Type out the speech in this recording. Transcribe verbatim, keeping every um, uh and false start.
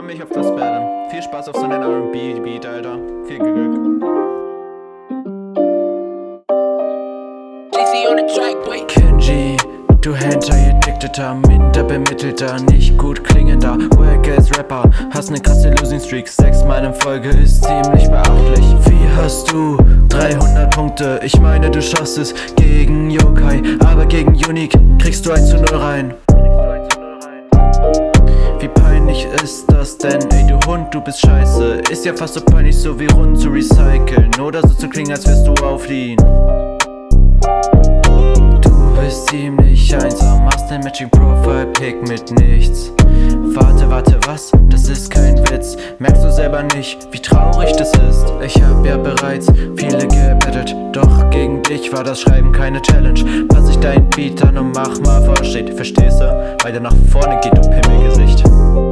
mich auf das Battle. Viel Spaß auf so einen R and B-Beat, Alter. Viel Glück. Kenji, du Hentai-Addicteter, minder bemittelter, nicht gut klingender Wack-Ass-Rapper, hast ne krasse Losing-Streak, sechsmal in Folge ist ziemlich beachtlich. Wie hast du dreihundert Punkte? Ich meine, du schaffst es gegen Yokai, aber gegen Unique kriegst du eins zu null rein. Wie peinlich ist das denn? Ey du Hund, du bist scheiße. Ist ja fast so peinlich, so wie Runden zu recyceln oder so zu klingen, als wärst du auf Lean. Du bist ziemlich einsam, machst den Matching Profile Pick mit nichts. Warte, warte, was? Das ist kein Witz. Merkst du selber nicht, wie traurig das ist? Ich hab ja bereits viele gebettelt, doch gegen dich war das Schreiben keine Challenge. Pass ich dein Beat an und mach mal vorsteht, verstehst du? Weiter nach vorne geht, du Pimmelgesicht.